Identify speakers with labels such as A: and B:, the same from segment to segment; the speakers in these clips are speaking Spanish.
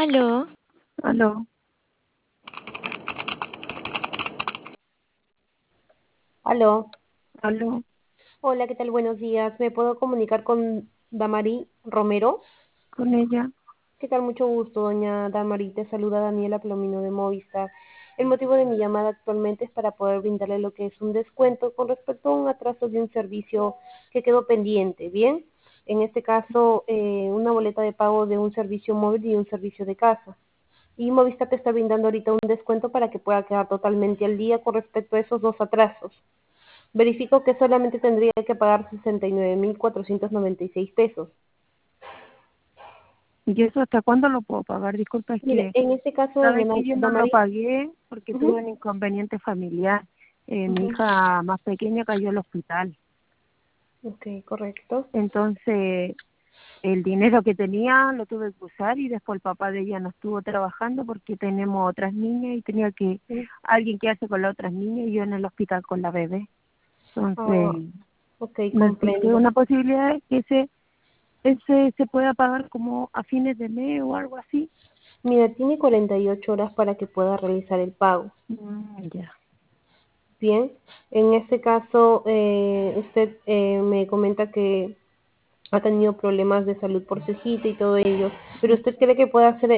A: Aló,
B: Aló,
C: Aló,
B: aló,
C: hola, ¿qué tal? Buenos días. ¿Me puedo comunicar con Damari Romero?
B: con ella.
C: ¿Qué tal? Mucho gusto, doña Damari. Te saluda Daniela Plomino de Movistar. El motivo de mi llamada actualmente es para poder brindarle lo que es un descuento con respecto a un atraso de un servicio que quedó pendiente, ¿bien? En este caso, una boleta de pago de un servicio móvil y un servicio de casa. Y Movistar te está brindando ahorita un descuento para que pueda quedar totalmente al día con respecto a esos dos atrasos. Verifico que solamente tendría que pagar 69.496 pesos.
B: ¿Y eso hasta cuándo lo puedo pagar? Disculpa, es
C: Mire,
B: que
C: en este caso,
B: sabes que yo no lo
C: Damari,
B: pagué porque tuve
C: ujú,
B: un inconveniente familiar. Mi
C: ujú,
B: hija más pequeña cayó al hospital.
C: ok, correcto.
B: Entonces, el dinero que tenía lo tuve que usar y después el papá de ella no estuvo trabajando porque tenemos otras niñas y tenía que
C: Mm.
B: alguien que hace con las otras niñas y yo en el hospital con la bebé.
C: Ah,
B: Entonces,
C: ok,
B: no existe
C: comprendo.
B: una posibilidad de que ese se pueda pagar como a fines de mes o algo así.
C: Mira, tiene 48 horas para que pueda realizar el pago.
B: Ya.
C: Bien, en este caso, usted me comenta que ha tenido problemas de salud por su hijita y todo ello, pero usted cree que puede hacer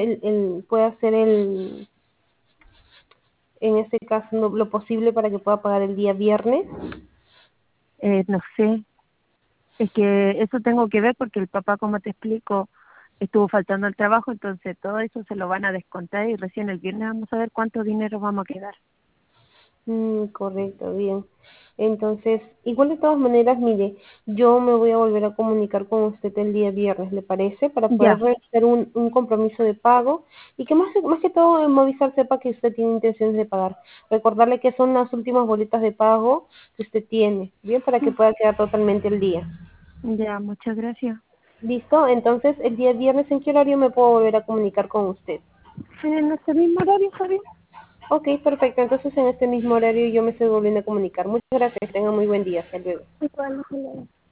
C: en este caso, lo posible para que pueda pagar el día viernes.
B: No sé, es que eso tengo que ver porque el papá, como te explico, estuvo faltando al trabajo, entonces todo eso se lo van a descontar y recién el viernes vamos a ver cuánto dinero vamos a quedar.
C: Correcto, bien. Entonces, igual de todas maneras, mire, yo me voy a volver a comunicar con usted el día viernes, ¿le parece? Para poder
B: Ya,
C: realizar un compromiso de pago y que más que todo en Movistar sepa que usted tiene intenciones de pagar. Recordarle que son las últimas boletas de pago que usted tiene, ¿bien? Para que pueda quedar totalmente el día.
B: ya, muchas gracias.
C: ¿Listo? Entonces, el día viernes, ¿en qué horario me puedo volver a comunicar con usted?
B: En ese mismo horario, ¿está bien?
C: Ok, perfecto. Entonces, en este mismo horario yo me estoy volviendo a comunicar. Muchas gracias. Que tenga muy buen día. Hasta luego.
B: Igual, ojalá.